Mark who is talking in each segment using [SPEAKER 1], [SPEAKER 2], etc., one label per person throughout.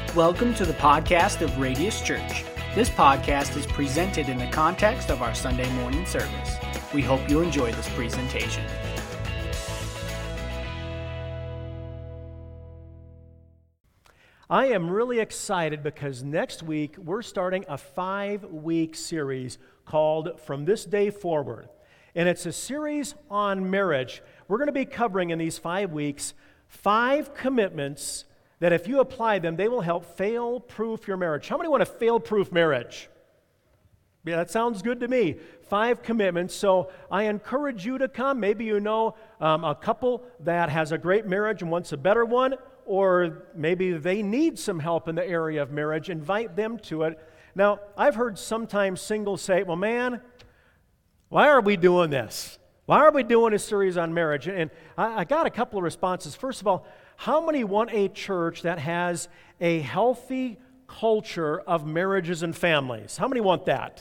[SPEAKER 1] Welcome to the podcast of Radius Church. This podcast is presented in the context of our Sunday morning service. We hope you enjoy this presentation.
[SPEAKER 2] I am really excited because next week we're starting a 5-week series called From This Day Forward. And it's a series on marriage. We're going to be covering in these 5 weeks 5 commitments that if you apply them, they will help fail-proof your marriage. How many want a fail-proof marriage? Yeah, that sounds good to me. 5 commitments. So I encourage you to come. Maybe you know a couple that has a great marriage and wants a better one, or maybe they need some help in the area of marriage. Invite them to it. Now, I've heard sometimes singles say, well, man, why are we doing this? Why are we doing a series on marriage? And I got a couple of responses. First of all, how many want a church that has a healthy culture of marriages and families? How many want that?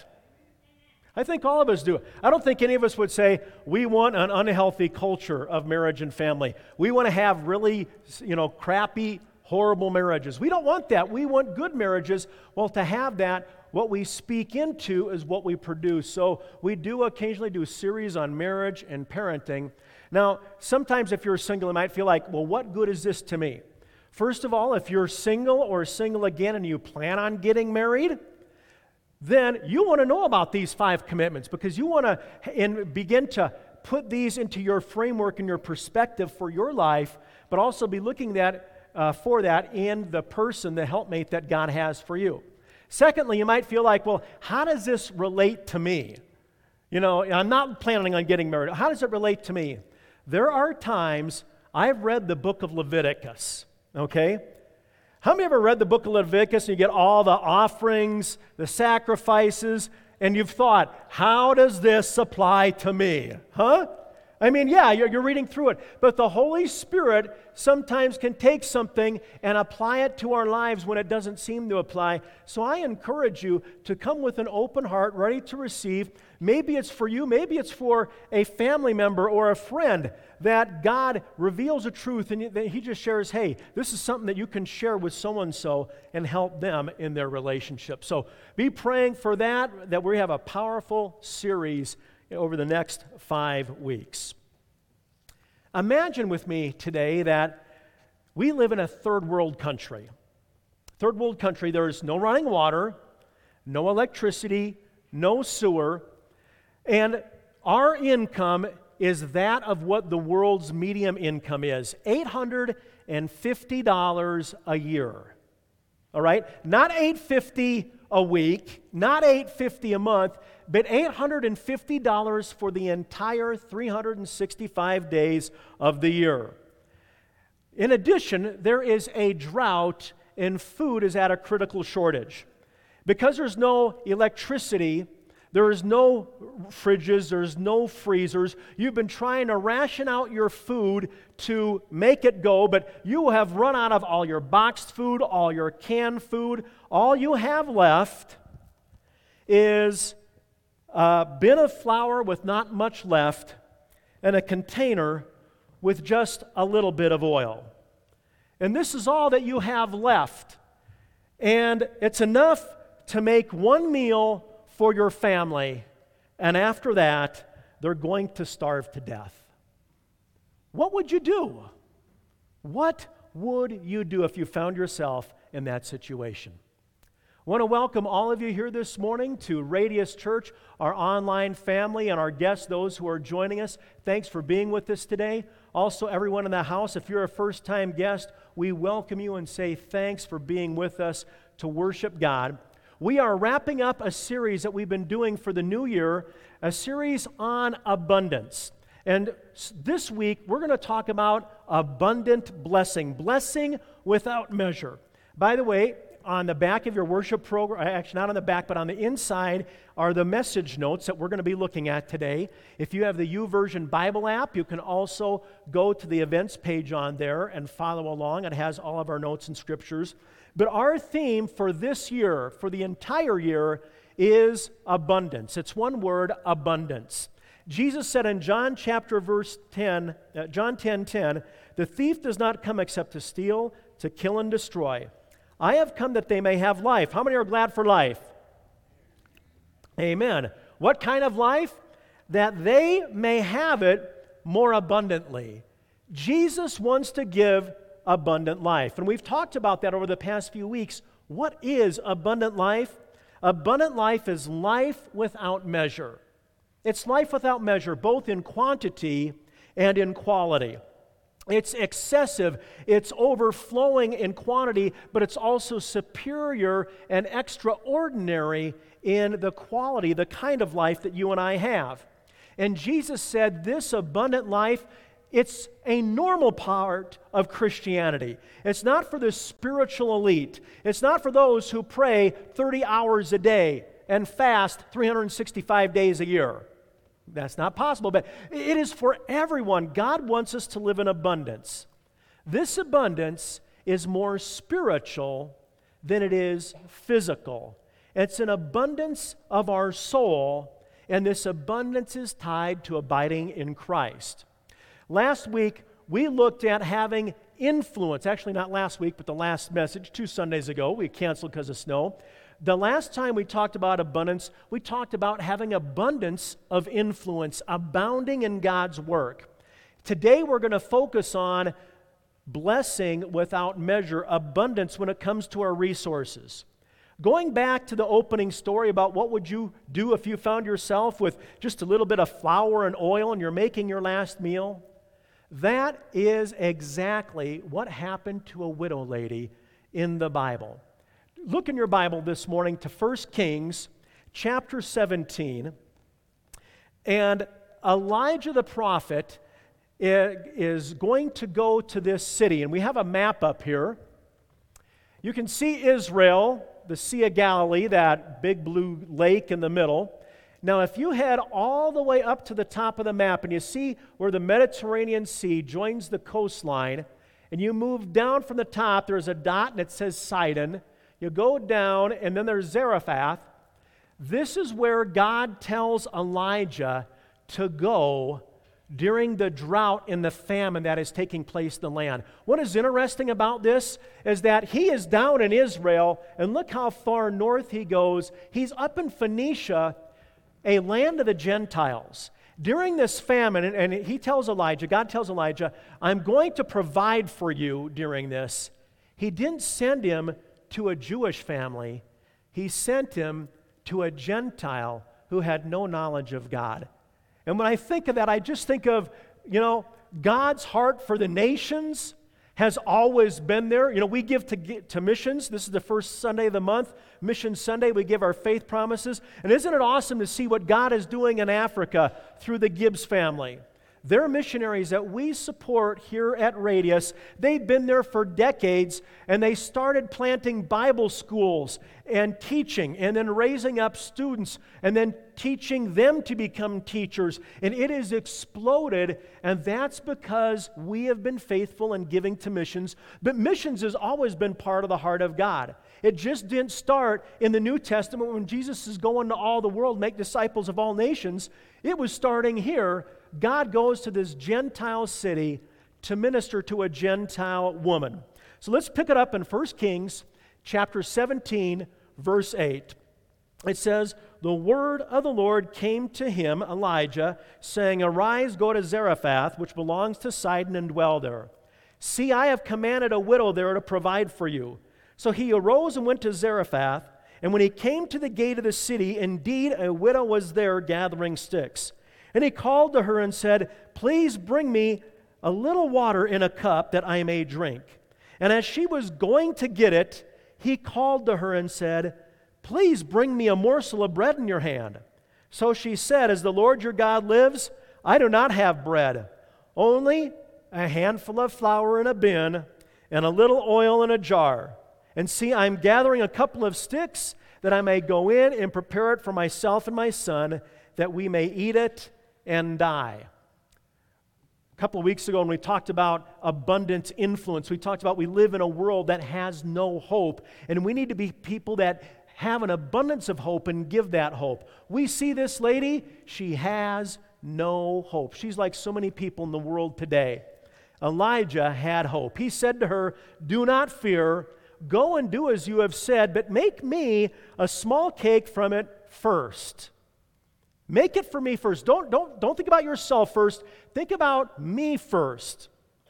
[SPEAKER 2] I think all of us do. I don't think any of us would say we want an unhealthy culture of marriage and family. We want to have really, crappy, horrible marriages. We don't want that. We want good marriages. Well, to have that, what we speak into is what we produce. So we do occasionally do a series on marriage and parenting. Now, sometimes if you're single, you might feel like, well, what good is this to me? First of all, if you're single or single again and you plan on getting married, then you want to know about these 5 commitments because you want to begin to put these into your framework and your perspective for your life, but also be looking for that in the person, the helpmate that God has for you. Secondly, you might feel like, well, how does this relate to me? I'm not planning on getting married. How does it relate to me? There are times I've read the book of Leviticus, okay? How many ever read the book of Leviticus and you get all the offerings, the sacrifices, and you've thought, how does this apply to me? Huh? I mean, yeah, you're reading through it, but the Holy Spirit sometimes can take something and apply it to our lives when it doesn't seem to apply. So I encourage you to come with an open heart, ready to receive. Maybe it's for you, maybe it's for a family member or a friend that God reveals a truth and He just shares, hey, this is something that you can share with so-and-so and help them in their relationship. So be praying for that we have a powerful series over the next 5 weeks. Imagine with me today that we live in a third world country. Third world country, there's no running water, no electricity, no sewer, and our income is that of what the world's median income is, $850 a year. All right? Not $850 a week, not $850 a month, but $850 for the entire 365 days of the year. In addition, there is a drought and food is at a critical shortage. Because there's no electricity, there is no fridges, there's no freezers. You've been trying to ration out your food to make it go, but you have run out of all your boxed food, all your canned food. All you have left is a bin of flour with not much left and a container with just a little bit of oil. And this is all that you have left. And it's enough to make one meal for your family, and after that, they're going to starve to death. What would you do? What would you do if you found yourself in that situation? I want to welcome all of you here this morning to Radius Church, our online family, and our guests, those who are joining us. Thanks for being with us today. Also, everyone in the house, if you're a first-time guest, we welcome you and say thanks for being with us to worship God. We are wrapping up a series that we've been doing for the new year, a series on abundance. And this week, we're going to talk about abundant blessing without measure. By the way, on the back of your worship program, actually not on the back, but on the inside are the message notes that we're going to be looking at today. If you have the YouVersion Bible app, you can also go to the events page on there and follow along. It has all of our notes and scriptures. But our theme for this year, for the entire year, is abundance. It's one word, abundance. Jesus said in John 10:10, the thief does not come except to steal, to kill, and destroy. I have come that they may have life. How many are glad for life? Amen. What kind of life? That they may have it more abundantly. Jesus wants to give abundant life. And we've talked about that over the past few weeks. What is abundant life? Abundant life is life without measure. It's life without measure, both in quantity and in quality. It's excessive, it's overflowing in quantity, but it's also superior and extraordinary in the quality, the kind of life that you and I have. And Jesus said this abundant life, it's a normal part of Christianity. It's not for the spiritual elite. It's not for those who pray 30 hours a day and fast 365 days a year. That's not possible, but it is for everyone. God wants us to live in abundance. This abundance is more spiritual than it is physical. It's an abundance of our soul, and this abundance is tied to abiding in Christ. Last week, we looked at having influence. Actually, not last week, but the last message, 2 Sundays ago. We canceled because of snow. The last time we talked about abundance, we talked about having abundance of influence, abounding in God's work. Today we're going to focus on blessing without measure, abundance when it comes to our resources. Going back to the opening story about what would you do if you found yourself with just a little bit of flour and oil and you're making your last meal, that is exactly what happened to a widow lady in the Bible. Look in your Bible this morning to 1 Kings chapter 17. And Elijah the prophet is going to go to this city. And we have a map up here. You can see Israel, the Sea of Galilee, that big blue lake in the middle. Now, if you head all the way up to the top of the map and you see where the Mediterranean Sea joins the coastline, and you move down from the top, there's a dot and it says Sidon. You go down, and then there's Zarephath. This is where God tells Elijah to go during the drought and the famine that is taking place in the land. What is interesting about this is that he is down in Israel, and look how far north he goes. He's up in Phoenicia, a land of the Gentiles. During this famine, and he tells Elijah, God tells Elijah, I'm going to provide for you during this. He didn't send him to a Jewish family. He sent him to a Gentile who had no knowledge of God. And when I think of that, I just think of, God's heart for the nations has always been there. We give to missions. This is the first Sunday of the month, Mission Sunday. We give our faith promises. And isn't it awesome to see what God is doing in Africa through the Gibbs family? They're missionaries that we support here at Radius. They've been there for decades, and they started planting Bible schools and teaching, and then raising up students, and then teaching them to become teachers. And it has exploded, and that's because we have been faithful in giving to missions. But missions has always been part of the heart of God. It just didn't start in the New Testament when Jesus is going to all the world, make disciples of all nations. It was starting here. God goes to this Gentile city to minister to a Gentile woman. So let's pick it up in 1 Kings chapter 17, verse 8. It says, the word of the Lord came to him, Elijah, saying, arise, go to Zarephath, which belongs to Sidon, and dwell there. See, I have commanded a widow there to provide for you. So he arose and went to Zarephath, and when he came to the gate of the city, indeed a widow was there gathering sticks. And he called to her and said, please bring me a little water in a cup that I may drink. And as she was going to get it, he called to her and said, please bring me a morsel of bread in your hand. So she said, as the Lord your God lives, I do not have bread, only a handful of flour in a bin and a little oil in a jar. And see, I'm gathering a couple of sticks that I may go in and prepare it for myself and my son, that we may eat it and die. A couple of weeks ago when we talked about abundant influence, we talked about we live in a world that has no hope, and we need to be people that have an abundance of hope and give that hope. We see this lady, she has no hope. She's like so many people in the world today. Elijah had hope. He said to her, do not fear, Go and do as you have said, but make me a small cake from it first. Make it for me first. Don't think about yourself first. Think about me first.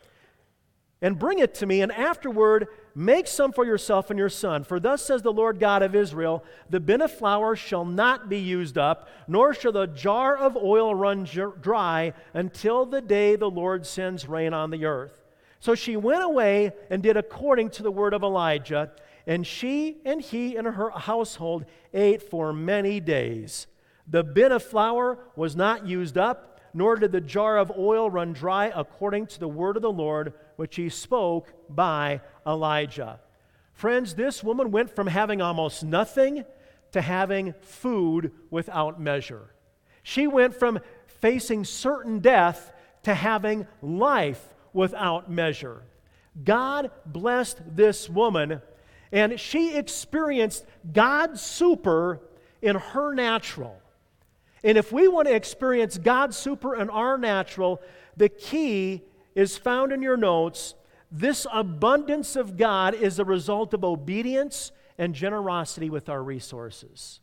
[SPEAKER 2] And bring it to me, and afterward make some for yourself and your son. For thus says the Lord God of Israel, the bin of flour shall not be used up, nor shall the jar of oil run dry until the day the Lord sends rain on the earth. So she went away and did according to the word of Elijah, and she and he and her household ate for many days. The bin of flour was not used up, nor did the jar of oil run dry, according to the word of the Lord, which he spoke by Elijah. Friends, this woman went from having almost nothing to having food without measure. She went from facing certain death to having life without measure. God blessed this woman, and she experienced God's super in her natural. And if we want to experience God's super in our natural, the key is found in your notes. This abundance of God is a result of obedience and generosity with our resources.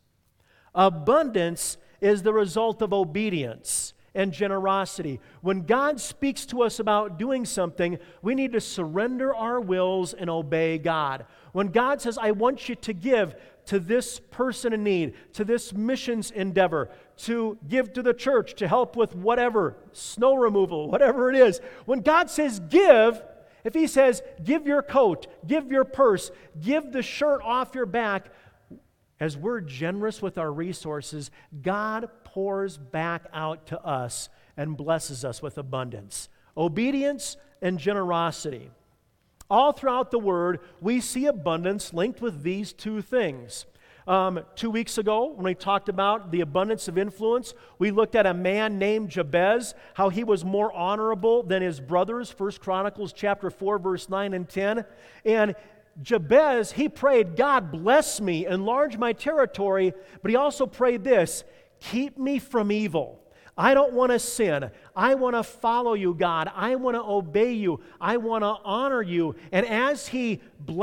[SPEAKER 2] Abundance is the result of obedience and generosity. When God speaks to us about doing something, we need to surrender our wills and obey God. When God says, I want you to give to this person in need, to this missions endeavor, to give to the church, to help with whatever, snow removal, whatever it is. When God says give, if He says give your coat, give your purse, give the shirt off your back, as we're generous with our resources, God pours back out to us and blesses us with abundance. Obedience and generosity. All throughout the Word, we see abundance linked with these two things. 2 weeks ago, when we talked about the abundance of influence, we looked at a man named Jabez, how he was more honorable than his brothers, 1 Chronicles chapter 4, verse 9 and 10. And Jabez, he prayed, God bless me, enlarge my territory, but he also prayed this, keep me from evil. I don't want to sin. I want to follow you, God. I want to obey you. I want to honor you. And as he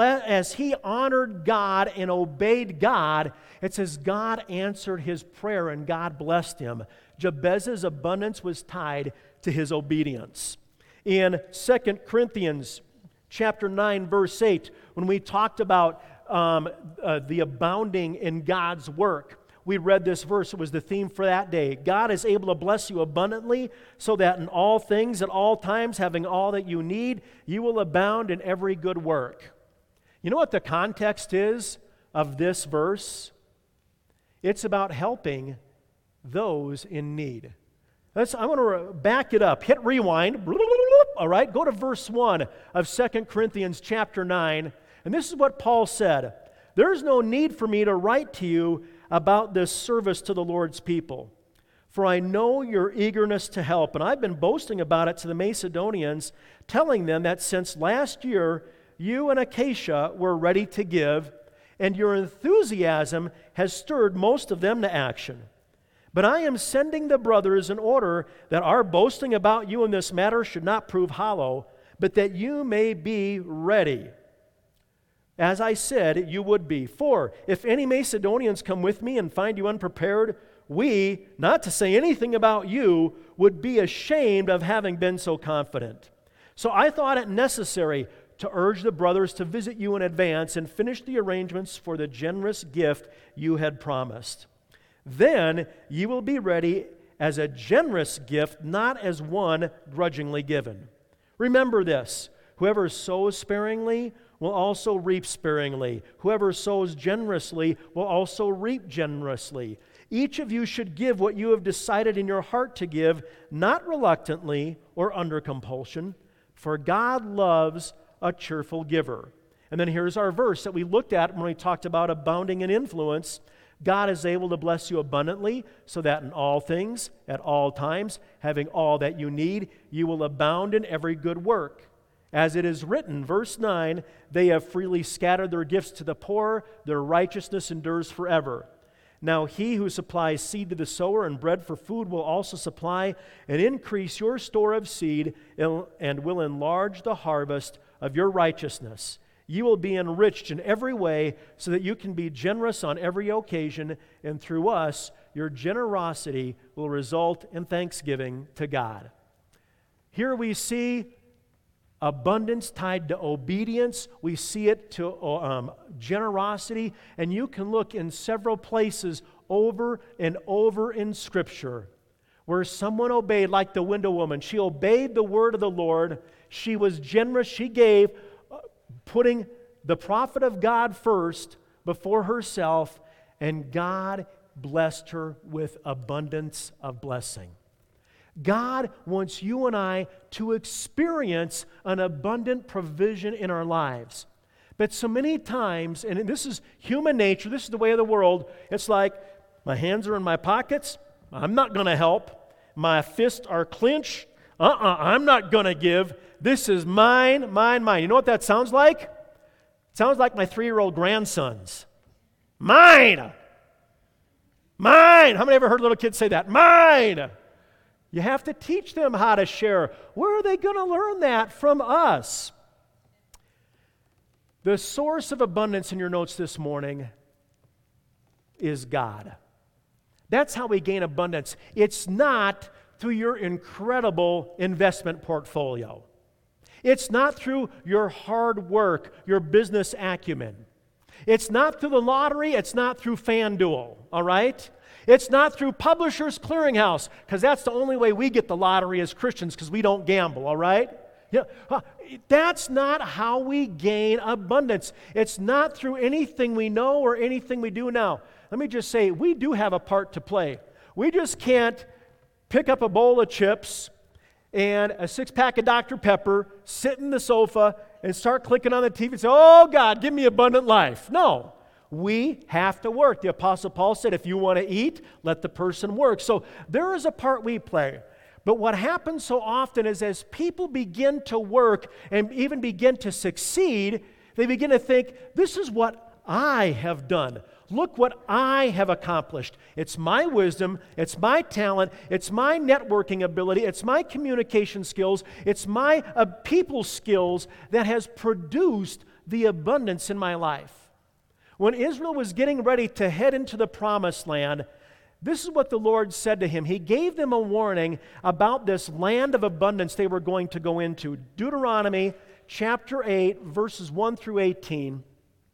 [SPEAKER 2] honored God and obeyed God, it says God answered his prayer and God blessed him. Jabez's abundance was tied to his obedience. In 2 Corinthians chapter 9, verse 8, when we talked about the abounding in God's work, we read this verse. It was the theme for that day. God is able to bless you abundantly so that in all things, at all times, having all that you need, you will abound in every good work. You know what the context is of this verse? It's about helping those in need. I want to back it up. Hit rewind. All right, go to verse 1 of 2 Corinthians chapter 9. And this is what Paul said. There's no need for me to write to you about this service to the Lord's people, for I know your eagerness to help, and I've been boasting about it to the Macedonians, telling them that since last year you and Achaia were ready to give, and your enthusiasm has stirred most of them to action. But I am sending the brothers in order that our boasting about you in this matter should not prove hollow, but that you may be ready. As I said, you would be. For if any Macedonians come with me and find you unprepared, we, not to say anything about you, would be ashamed of having been so confident. So I thought it necessary to urge the brothers to visit you in advance and finish the arrangements for the generous gift you had promised. Then you will be ready as a generous gift, not as one grudgingly given. Remember this, whoever sows sparingly will also reap sparingly. Whoever sows generously will also reap generously. Each of you should give what you have decided in your heart to give, not reluctantly or under compulsion, for God loves a cheerful giver. And then here's our verse that we looked at when we talked about abounding in influence. God is able to bless you abundantly, so that in all things, at all times, having all that you need, you will abound in every good work. As it is written, verse 9, they have freely scattered their gifts to the poor, their righteousness endures forever. Now he who supplies seed to the sower and bread for food will also supply and increase your store of seed and will enlarge the harvest of your righteousness. you will be enriched in every way so that you can be generous on every occasion, and through us, your generosity will result in thanksgiving to God. Here we see abundance tied to obedience. We see it to generosity, and you can look in several places over and over in Scripture where someone obeyed, like the widow woman. She obeyed the word of the Lord. She was generous. She gave, putting the prophet of God first before herself, and God blessed her with abundance of blessing. God wants you and I to experience an abundant provision in our lives. But so many times, and this is human nature, this is the way of the world, it's like, my hands are in my pockets, I'm not going to help. My fists are clenched, I'm not going to give. This is mine, mine, mine. You know what that sounds like? It sounds like my 3-year-old grandsons. Mine! Mine! How many ever heard little kids say that? Mine! You have to teach them how to share. Where are they going to learn that? From us. The source of abundance in your notes this morning is God. That's how we gain abundance. It's not through your incredible investment portfolio. It's not through your hard work, your business acumen. It's not through the lottery. It's not through FanDuel, all right? It's not through Publishers Clearinghouse, because that's the only way we get the lottery as Christians, because we don't gamble, all right? Yeah, that's not how we gain abundance. It's not through anything we know or anything we do now. Let me just say, we do have a part to play. We just can't pick up a bowl of chips and a 6-pack of Dr. Pepper, sit in the sofa, and start clicking on the TV and say, oh, God, give me abundant life. No. We have to work. The Apostle Paul said, if you want to eat, let the person work. So there is a part we play. But what happens so often is as people begin to work and even begin to succeed, they begin to think, this is what I have done. Look what I have accomplished. It's my wisdom, it's my talent, it's my networking ability, it's my communication skills, it's my people skills that has produced the abundance in my life. When Israel was getting ready to head into the promised land, this is what the Lord said to him. He gave them a warning about this land of abundance they were going to go into. Deuteronomy chapter 8, verses 1 through 18.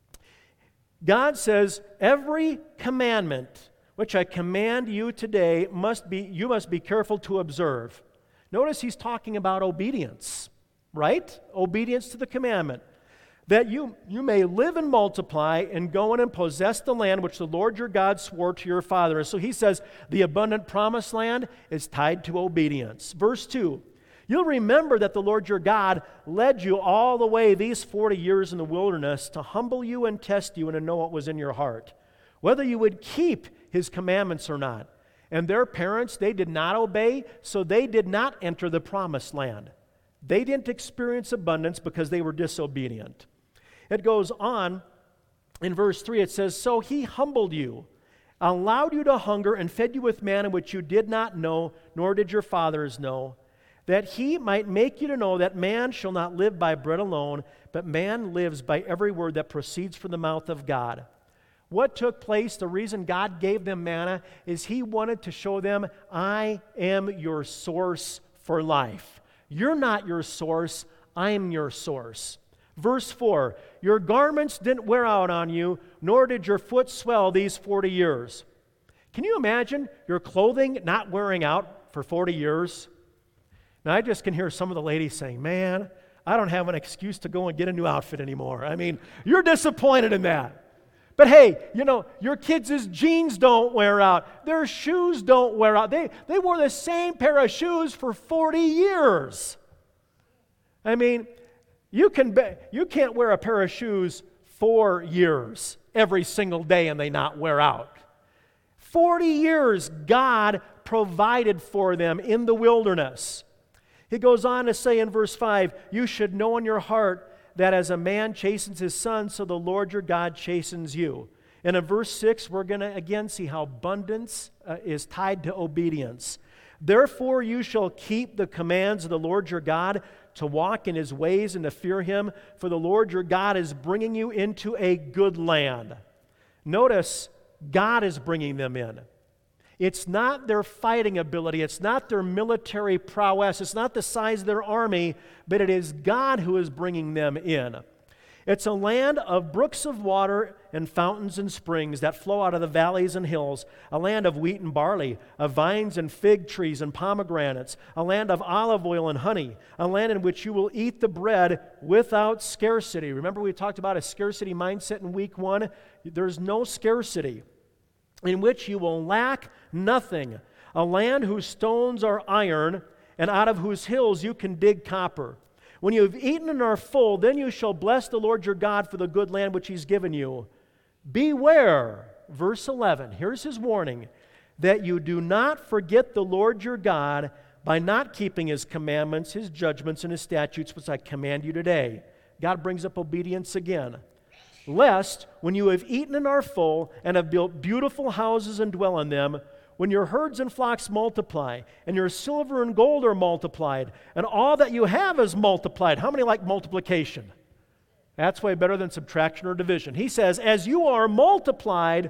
[SPEAKER 2] God says, every commandment which I command you today you must be careful to observe. Notice he's talking about obedience, right? Obedience to the commandment. That you may live and multiply and go in and possess the land which the Lord your God swore to your father. So he says the abundant promised land is tied to obedience. Verse 2, you'll remember that the Lord your God led you all the way these 40 years in the wilderness to humble you and test you and to know what was in your heart, whether you would keep his commandments or not. And their parents, they did not obey, so they did not enter the promised land. They didn't experience abundance because they were disobedient. It goes on in verse 3, it says, so he humbled you, allowed you to hunger, and fed you with manna which you did not know, nor did your fathers know, that he might make you to know that man shall not live by bread alone, but man lives by every word that proceeds from the mouth of God. What took place, the reason God gave them manna, is he wanted to show them, I am your source for life. You're not your source, I am your source. Verse 4, your garments didn't wear out on you, nor did your foot swell these 40 years. Can you imagine your clothing not wearing out for 40 years? Now, I just can hear some of the ladies saying, man, I don't have an excuse to go and get a new outfit anymore. I mean, you're disappointed in that. But hey, your kids' jeans don't wear out. Their shoes don't wear out. They wore the same pair of shoes for 40 years. I mean, you can't wear a pair of shoes 4 years every single day and they not wear out. 40 years God provided for them in the wilderness. He goes on to say in verse 5, you should know in your heart that as a man chastens his son, so the Lord your God chastens you. And in verse 6, we're going to again see how abundance is tied to obedience. Therefore you shall keep the commands of the Lord your God to walk in his ways and to fear him, for the Lord your God is bringing you into a good land. Notice, God is bringing them in. It's not their fighting ability, it's not their military prowess, it's not the size of their army, but it is God who is bringing them in. It's a land of brooks of water and fountains and springs that flow out of the valleys and hills, a land of wheat and barley, of vines and fig trees and pomegranates, a land of olive oil and honey, a land in which you will eat the bread without scarcity. Remember we talked about a scarcity mindset in week 1? There's no scarcity. In which you will lack nothing, a land whose stones are iron, and out of whose hills you can dig copper. When you have eaten and are full, then you shall bless the Lord your God for the good land which he's given you. Beware, verse 11, here's his warning, that you do not forget the Lord your God by not keeping his commandments, his judgments, and his statutes, which I command you today. God brings up obedience again. Lest, when you have eaten and are full, and have built beautiful houses and dwell in them, when your herds and flocks multiply, and your silver and gold are multiplied, and all that you have is multiplied. How many like multiplication? That's way better than subtraction or division. He says, as you are multiplied,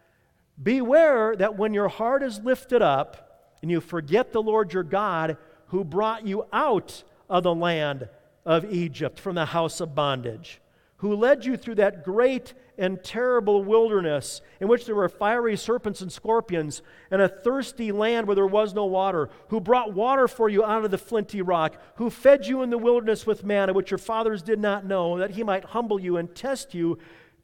[SPEAKER 2] beware that when your heart is lifted up, and you forget the Lord your God, who brought you out of the land of Egypt from the house of bondage, who led you through that great and terrible wilderness in which there were fiery serpents and scorpions, and a thirsty land where there was no water, who brought water for you out of the flinty rock, who fed you in the wilderness with manna, which your fathers did not know, that he might humble you and test you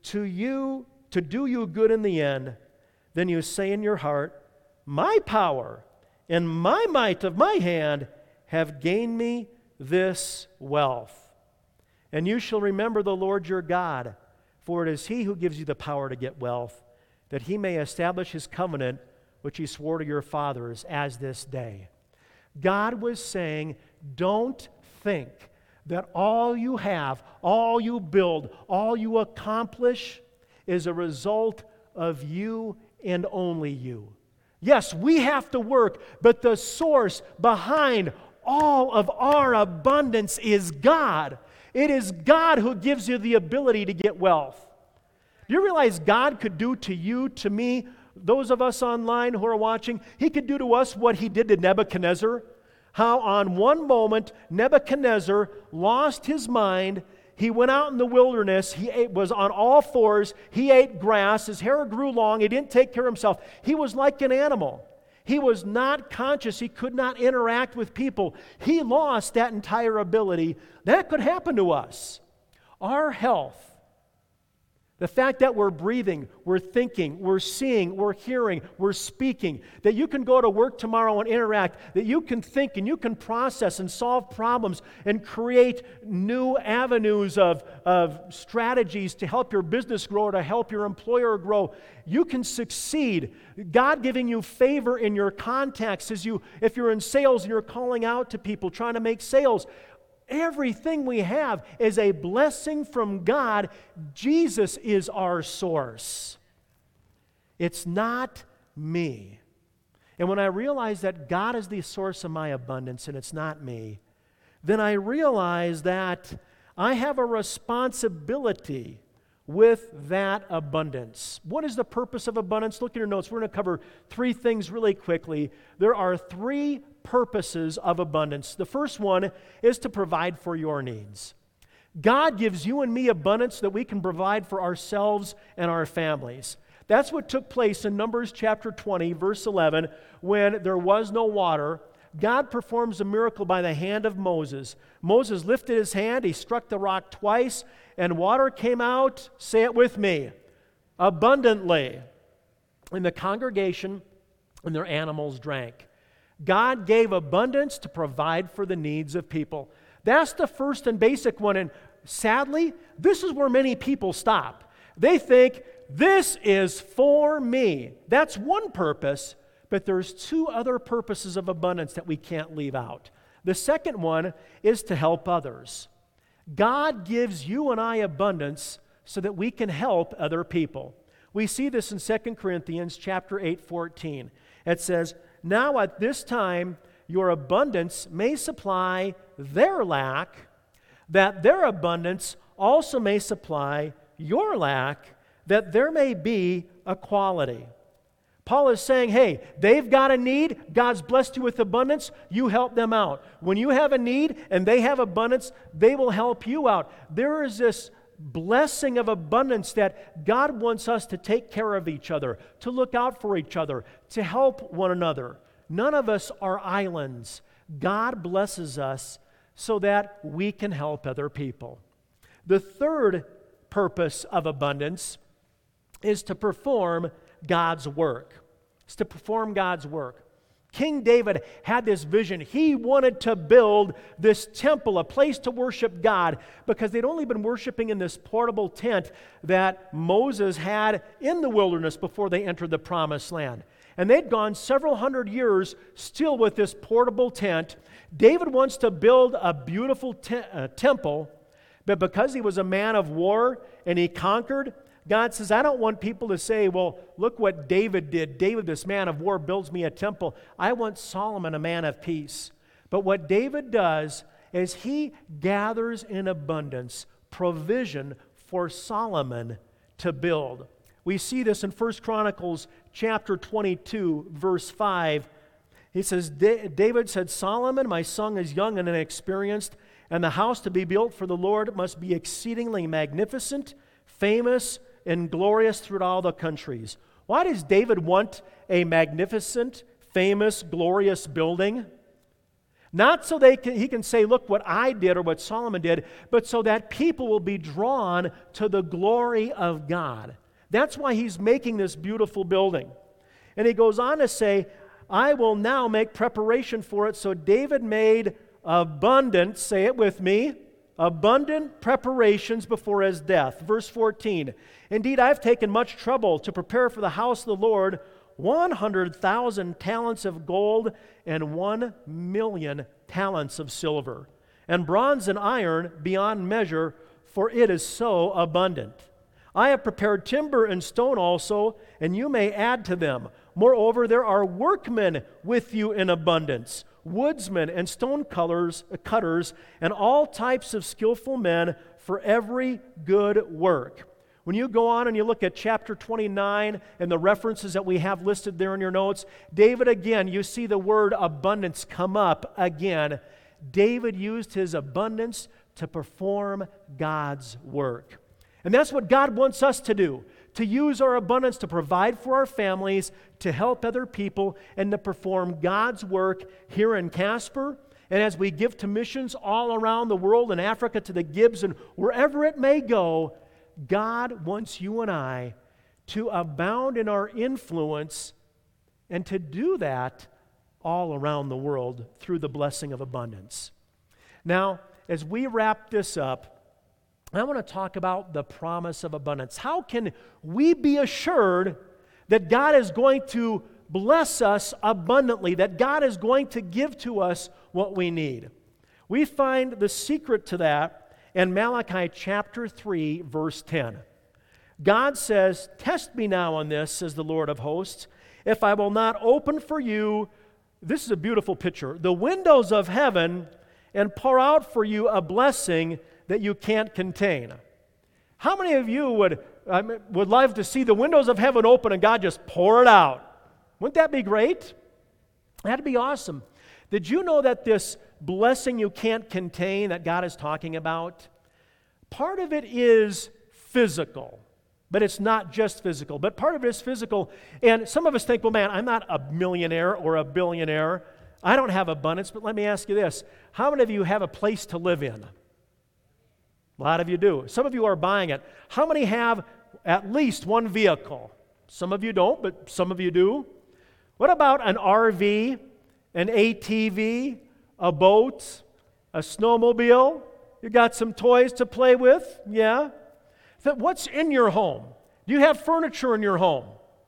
[SPEAKER 2] to do you good in the end. Then you say in your heart, my power and my might of my hand have gained me this wealth. And you shall remember the Lord your God, for it is he who gives you the power to get wealth, that he may establish his covenant, which he swore to your fathers as this day. God was saying, don't think that all you have, all you build, all you accomplish is a result of you and only you. Yes, we have to work, but the source behind all of our abundance is God. It is God who gives you the ability to get wealth. Do you realize God could do to you, to me, those of us online who are watching, he could do to us what he did to Nebuchadnezzar? How on one moment Nebuchadnezzar lost his mind. He went out in the wilderness. Was on all fours. He ate grass. His hair grew long. He didn't take care of himself. He was like an animal. He was not conscious. He could not interact with people. He lost that entire ability. That could happen to us. Our health, the fact that we're breathing, we're thinking, we're seeing, we're hearing, we're speaking, that you can go to work tomorrow and interact, that you can think and you can process and solve problems and create new avenues of strategies to help your business grow or to help your employer grow. You can succeed. God giving you favor in your contacts if you're in sales and you're calling out to people trying to make sales. Everything we have is a blessing from God. Jesus is our source. It's not me. And when I realize that God is the source of my abundance and it's not me, then I realize that I have a responsibility with that abundance. What is the purpose of abundance? Look at your notes. We're going to cover 3 things really quickly. There are 3 purposes of abundance. The first one is to provide for your needs. God gives you and me abundance so that we can provide for ourselves and our families. That's what took place in Numbers chapter 20, verse 11, when there was no water. God performs a miracle by the hand of Moses. Moses lifted his hand, he struck the rock twice, and water came out, say it with me, abundantly. And the congregation and their animals drank. God gave abundance to provide for the needs of people. That's the first and basic one, and sadly, this is where many people stop. They think, this is for me. That's one purpose, but there's 2 other purposes of abundance that we can't leave out. The second one is to help others. God gives you and I abundance so that we can help other people. We see this in 2 Corinthians chapter 8:14. It says, now at this time, your abundance may supply their lack, that their abundance also may supply your lack, that there may be equality. Paul is saying, hey, they've got a need. God's blessed you with abundance. You help them out. When you have a need and they have abundance, they will help you out. There is this blessing of abundance that God wants us to take care of each other, to look out for each other, to help one another. None of us are islands. God blesses us so that we can help other people. The third purpose of abundance is to perform God's work. It's to perform God's work. King David had this vision. He wanted to build this temple, a place to worship God, because they'd only been worshiping in this portable tent that Moses had in the wilderness before they entered the Promised Land. And they'd gone several hundred years still with this portable tent. David wants to build a beautiful temple, but because he was a man of war and he conquered, God says, I don't want people to say, well, look what David did. David, this man of war, builds me a temple. I want Solomon, a man of peace. But what David does is he gathers in abundance provision for Solomon to build. We see this in 1 Chronicles chapter 22, verse 5. He says, David said, Solomon, my son, is young and inexperienced, and the house to be built for the Lord must be exceedingly magnificent, famous, and glorious throughout all the countries. Why does David want a magnificent, famous, glorious building? Not so he can say, look what I did or what Solomon did, but so that people will be drawn to the glory of God. That's why he's making this beautiful building. And he goes on to say, I will now make preparation for it. So David made abundant, say it with me, abundant preparations before his death. Verse 14, indeed, I've taken much trouble to prepare for the house of the Lord 100,000 talents of gold and 1,000,000 talents of silver, and bronze and iron beyond measure, for it is so abundant. I have prepared timber and stone also, and you may add to them. Moreover, there are workmen with you in abundance, woodsmen and stone cutters, and all types of skillful men for every good work. When you go on and you look at chapter 29 and the references that we have listed there in your notes, David, again, you see the word abundance come up again. David used his abundance to perform God's work. And that's what God wants us to do, to use our abundance to provide for our families, to help other people, and to perform God's work here in Casper. And as we give to missions all around the world, in Africa, to the Gibbs, and wherever it may go, God wants you and I to abound in our influence and to do that all around the world through the blessing of abundance. Now, as we wrap this up, I want to talk about the promise of abundance. How can we be assured that God is going to bless us abundantly, that God is going to give to us what we need? We find the secret to that in Malachi chapter 3, verse 10. God says, test me now on this, says the Lord of hosts, if I will not open for you, this is a beautiful picture, the windows of heaven, and pour out for you a blessing that you can't contain. How many of you would love to see the windows of heaven open and God just pour it out? Wouldn't that be great? That'd be awesome. Did you know that this blessing you can't contain that God is talking about, part of it is physical, but it's not just physical, but part of it is physical. And some of us think, well, man, I'm not a millionaire or a billionaire. I don't have abundance, but let me ask you this. How many of you have a place to live in? A lot of you do. Some of you are buying it. How many have at least one vehicle? Some of you don't, but some of you do. What about an RV, an ATV, a boat, a snowmobile? You got some toys to play with? Yeah. What's in your home? Do you have furniture in your home?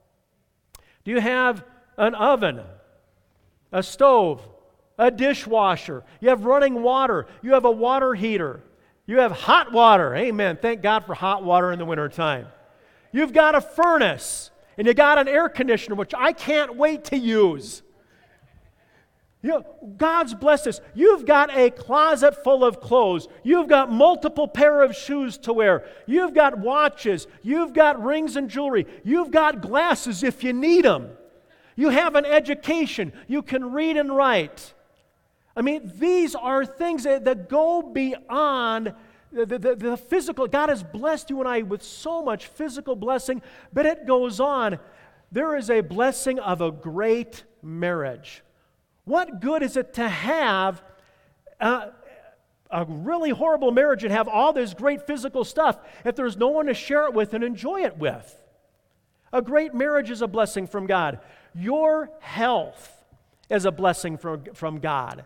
[SPEAKER 2] Do you have an oven, a stove, a dishwasher? You have running water. You have a water heater. You have hot water. Amen. Thank God for hot water in the wintertime. You've got a furnace, and you got an air conditioner, which I can't wait to use. God's blessed us. You've got a closet full of clothes. You've got multiple pair of shoes to wear. You've got watches. You've got rings and jewelry. You've got glasses if you need them. You have an education. You can read and write. I mean, these are things that go beyond the physical. God has blessed you and I with so much physical blessing, but it goes on. There is a blessing of a great marriage. What good is it to have a really horrible marriage and have all this great physical stuff if there's no one to share it with and enjoy it with? A great marriage is a blessing from God. Your health is a blessing from God.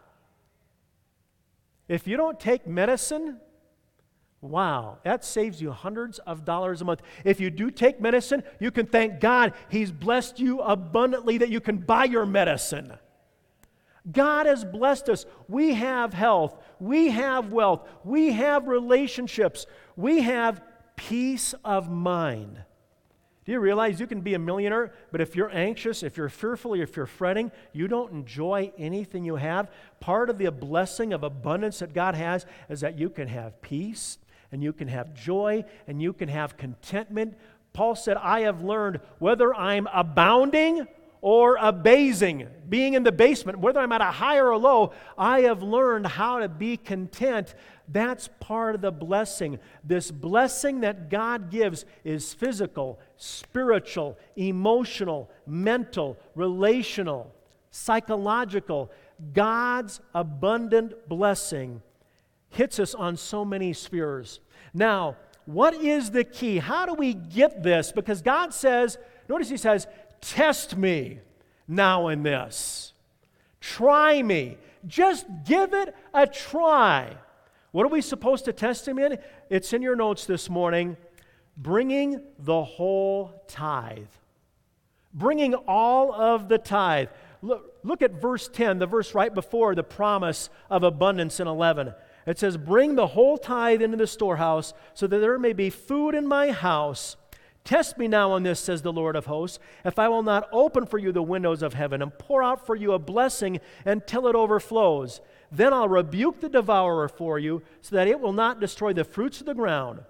[SPEAKER 2] If you don't take medicine, wow, that saves you hundreds of dollars a month. If you do take medicine, you can thank God He's blessed you abundantly that you can buy your medicine. God has blessed us. We have health. We have wealth. We have relationships. We have peace of mind. Do you realize you can be a millionaire, but if you're anxious, if you're fearful, if you're fretting, you don't enjoy anything you have? Part of the blessing of abundance that God has is that you can have peace, and you can have joy, and you can have contentment. Paul said, I have learned whether I'm abounding or abasing, being in the basement, whether I'm at a high or a low, I have learned how to be content. That's part of the blessing. This blessing that God gives is physical, spiritual, emotional, mental, relational, psychological. God's abundant blessing hits us on so many spheres. Now, what is the key? How do we get this? Because God says, notice He says, test me now in this. Try me. Just give it a try. What are we supposed to test Him in? It's in your notes this morning. Bringing the whole tithe. Bringing all of the tithe. Look at verse 10, the verse right before the promise of abundance in 11. It says, bring the whole tithe into the storehouse so that there may be food in my house. Test me now on this, says the Lord of hosts, if I will not open for you the windows of heaven and pour out for you a blessing until it overflows. Then I'll rebuke the devourer for you so that it will not destroy the fruits of the ground,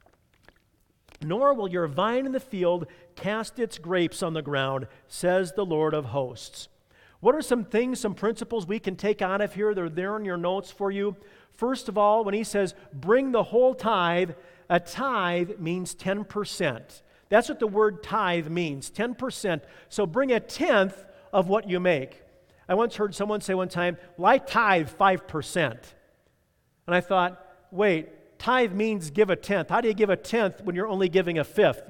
[SPEAKER 2] nor will your vine in the field cast its grapes on the ground, says the Lord of hosts. What are some things, some principles we can take out of here? They're there in your notes for you. First of all, when He says, bring the whole tithe, a tithe means 10%. That's what the word tithe means, 10%. So bring a tenth of what you make. I once heard someone say one time, well, I tithe 5%. And I thought, wait, tithe means give a tenth. How do you give a tenth when you're only giving a fifth?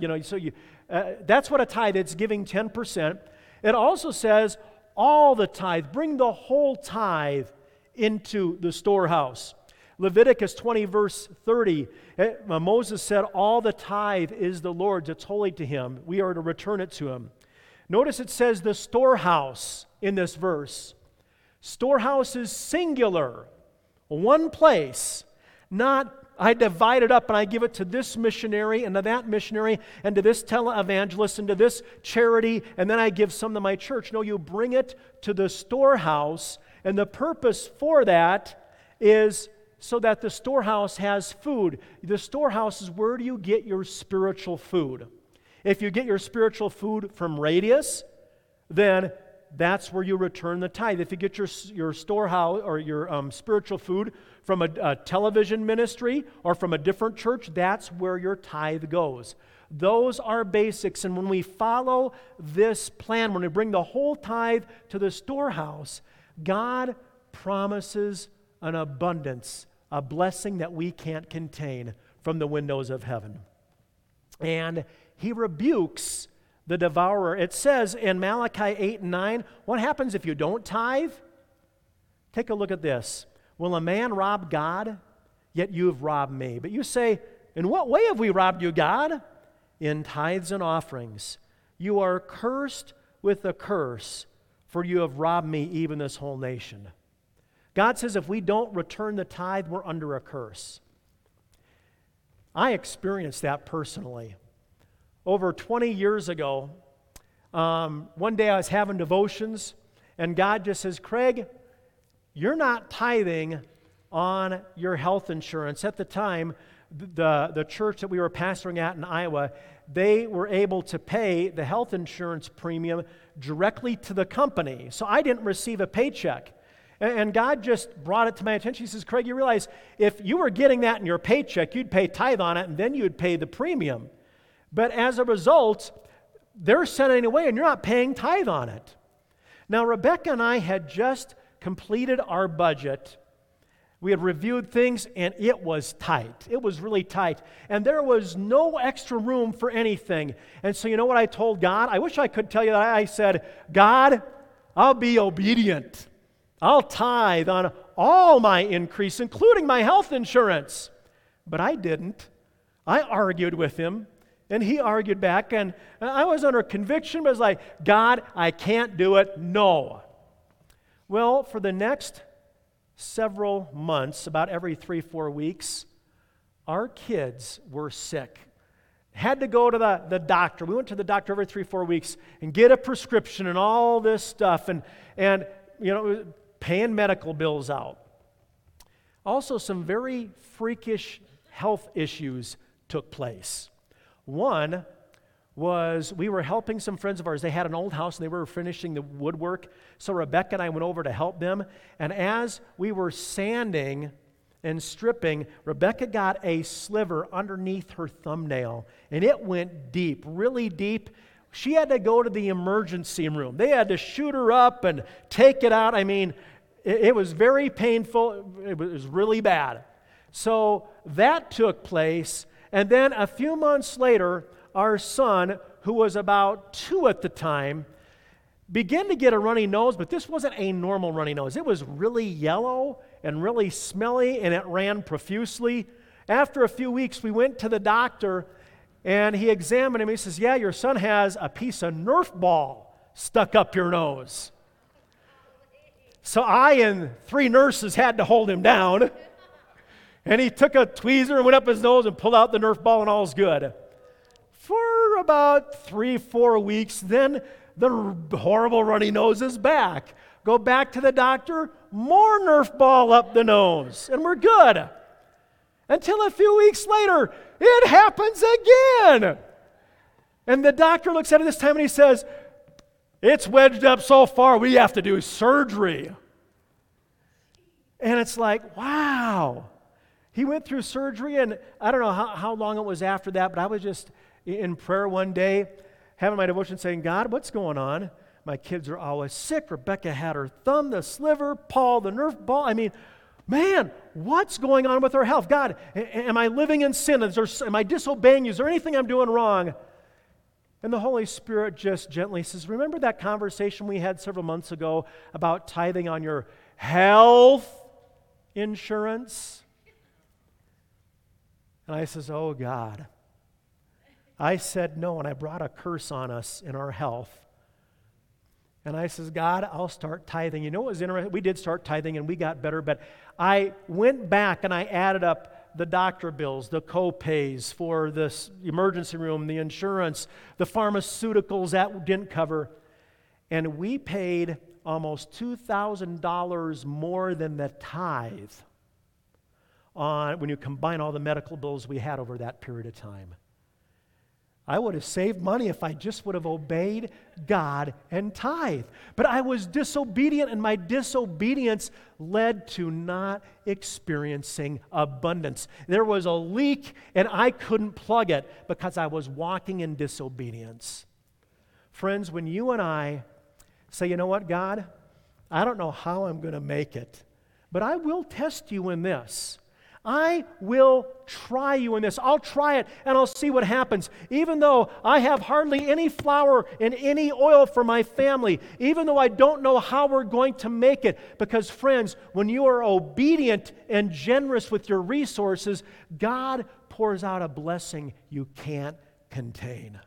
[SPEAKER 2] That's what a tithe is, giving 10%. It also says all the tithe, bring the whole tithe into the storehouse. Leviticus 20, verse 30, Moses said, all the tithe is the Lord's. It's holy to Him. We are to return it to Him. Notice it says the storehouse in this verse. Storehouse is singular, one place, not I divide it up and I give it to this missionary and to that missionary and to this televangelist and to this charity and then I give some to my church. No, you bring it to the storehouse, and the purpose for that is so that the storehouse has food. The storehouse is where do you get your spiritual food? If you get your spiritual food from Radius, then that's where you return the tithe. If you get your storehouse or your spiritual food from a television ministry or from a different church, that's where your tithe goes. Those are basics, and when we follow this plan, when we bring the whole tithe to the storehouse, God promises an abundance, a blessing that we can't contain from the windows of heaven. And He rebukes the devourer. It says in Malachi 8 and 9, what happens if you don't tithe? Take a look at this. Will a man rob God? Yet you have robbed me. But you say, in what way have we robbed you, God? In tithes and offerings. You are cursed with a curse, for you have robbed me, even this whole nation. God says if we don't return the tithe, we're under a curse. I experienced that personally. Over 20 years ago, one day I was having devotions, and God just says, Craig, you're not tithing on your health insurance. At the time, the church that we were pastoring at in Iowa, they were able to pay the health insurance premium directly to the company. So I didn't receive a paycheck. And God just brought it to my attention. He says, Craig, you realize if you were getting that in your paycheck, you'd pay tithe on it, and then you'd pay the premium. But as a result, they're sending it away, and you're not paying tithe on it. Now, Rebecca and I had just completed our budget. We had reviewed things, and it was tight. It was really tight. And there was no extra room for anything. And so you know what I told God? I wish I could tell you that. I said, God, I'll be obedient. I'll tithe on all my increase, including my health insurance. But I didn't. I argued with him, and he argued back, and I was under conviction, but I was like, God, I can't do it. No. Well, for the next several months, about every 3-4 weeks, our kids were sick. Had to go to the doctor. We went to the doctor every 3-4 weeks and get a prescription and all this stuff, and you know, paying medical bills out. Also, some very freakish health issues took place. One was we were helping some friends of ours. They had an old house and they were finishing the woodwork. So Rebecca and I went over to help them. And as we were sanding and stripping, Rebecca got a sliver underneath her thumbnail. And it went deep, really deep. She had to go to the emergency room. They had to shoot her up and take it out. I mean, it was very painful. It was really bad. So that took place. And then a few months later, our son, who was about 2 at the time, began to get a runny nose, but this wasn't a normal runny nose. It was really yellow and really smelly, and it ran profusely. After a few weeks, we went to the doctor, and he examined him. He says, yeah, your son has a piece of Nerf ball stuck up your nose. So I and 3 nurses had to hold him down. And he took a tweezer and went up his nose and pulled out the Nerf ball, and all's good. For about 3-4 weeks, then the horrible runny nose is back. Go back to the doctor, more Nerf ball up the nose, and we're good. Until a few weeks later, it happens again. And the doctor looks at it this time and he says, it's wedged up so far, we have to do surgery. And it's like, wow. He went through surgery, and I don't know how long it was after that, but I was just in prayer one day, having my devotion saying, God, what's going on? My kids are always sick. Rebecca had her thumb, the sliver, Paul, the Nerf ball. I mean, man, what's going on with her health? God, am I living in sin? Am I disobeying you? Is there anything I'm doing wrong? And the Holy Spirit just gently says, remember that conversation we had several months ago about tithing on your health insurance? And I says, oh, God. I said no, and I brought a curse on us in our health. And I says, God, I'll start tithing. You know what was interesting? We did start tithing, and we got better, but I went back and I added up the doctor bills, the co-pays for the emergency room, the insurance, the pharmaceuticals that didn't cover. And we paid almost $2,000 more than the tithe when you combine all the medical bills we had over that period of time. I would have saved money if I just would have obeyed God and tithe. But I was disobedient, and my disobedience led to not experiencing abundance. There was a leak, and I couldn't plug it because I was walking in disobedience. Friends, when you and I say, you know what, God, I don't know how I'm going to make it, but I will test you in this. I will try you in this. I'll try it and I'll see what happens. Even though I have hardly any flour and any oil for my family, even though I don't know how we're going to make it. Because friends, when you are obedient and generous with your resources, God pours out a blessing you can't contain.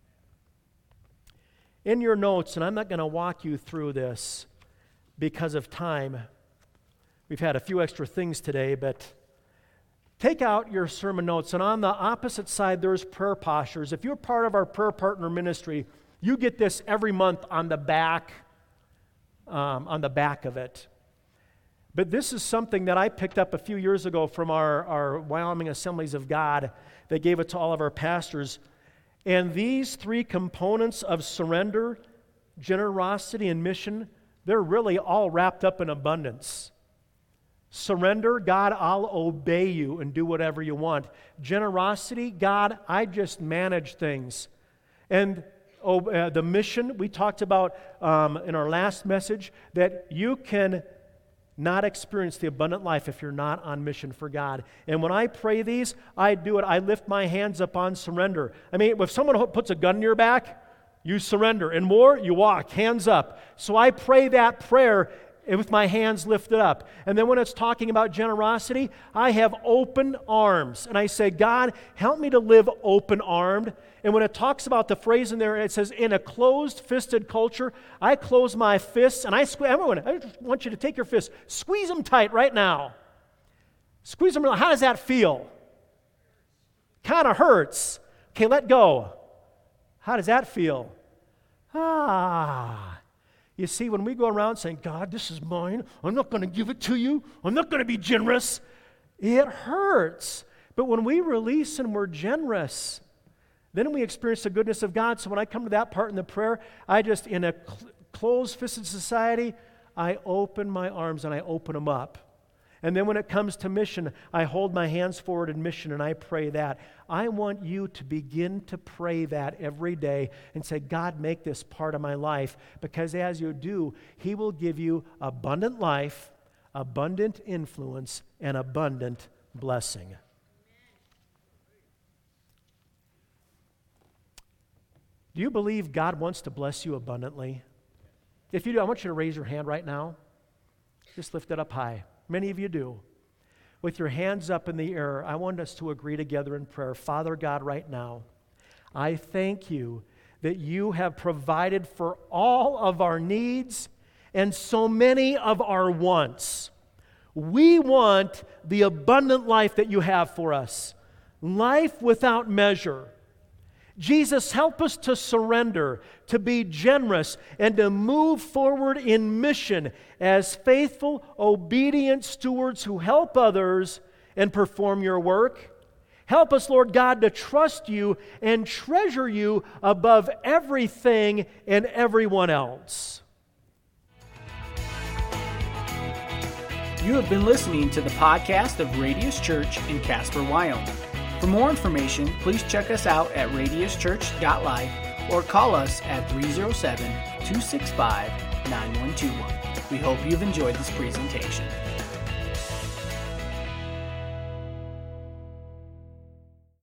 [SPEAKER 2] In your notes, and I'm not going to walk you through this because of time. We've had a few extra things today, but take out your sermon notes, and on the opposite side, there's prayer postures. If you're part of our prayer partner ministry, you get this every month on the back of it. But this is something that I picked up a few years ago from our Wyoming Assemblies of God. They gave it to all of our pastors. And these three components of surrender, generosity, and mission, they're really all wrapped up in abundance. Surrender, God, I'll obey you and do whatever you want. Generosity, God, I just manage things. And the mission, we talked about in our last message, that you can not experience the abundant life if you're not on mission for God. And when I pray these, I do it. I lift my hands up on surrender. I mean, if someone puts a gun in your back, you surrender. And more, you walk, hands up. So I pray that prayer with my hands lifted up. And then when it's talking about generosity, I have open arms. And I say, God, help me to live open-armed. And when it talks about the phrase in there, it says, in a closed-fisted culture, I close my fists and everyone, I just want you to take your fists, squeeze them tight right now. Squeeze them. How does that feel? Kind of hurts. Okay, let go. How does that feel? You see, when we go around saying, God, this is mine, I'm not going to give it to you, I'm not going to be generous, it hurts. But when we release and we're generous, then we experience the goodness of God. So when I come to that part in the prayer, I just, in a closed-fisted society, I open my arms and I open them up. And then when it comes to mission, I hold my hands forward in mission and I pray that. I want you to begin to pray that every day and say, God, make this part of my life. Because as you do, He will give you abundant life, abundant influence, and abundant blessing. Do you believe God wants to bless you abundantly? If you do, I want you to raise your hand right now. Just lift it up high. Many of you do. With your hands up in the air, I want us to agree together in prayer. Father God, right now, I thank you that you have provided for all of our needs and so many of our wants. We want the abundant life that you have for us, life without measure. Jesus, help us to surrender, to be generous, and to move forward in mission as faithful, obedient stewards who help others and perform your work. Help us, Lord God, to trust you and treasure you above everything and everyone else.
[SPEAKER 1] You have been listening to the podcast of Radius Church in Casper, Wyoming. For more information, please check us out at radiuschurch.life or call us at 307-265-9121. We hope you've enjoyed this presentation.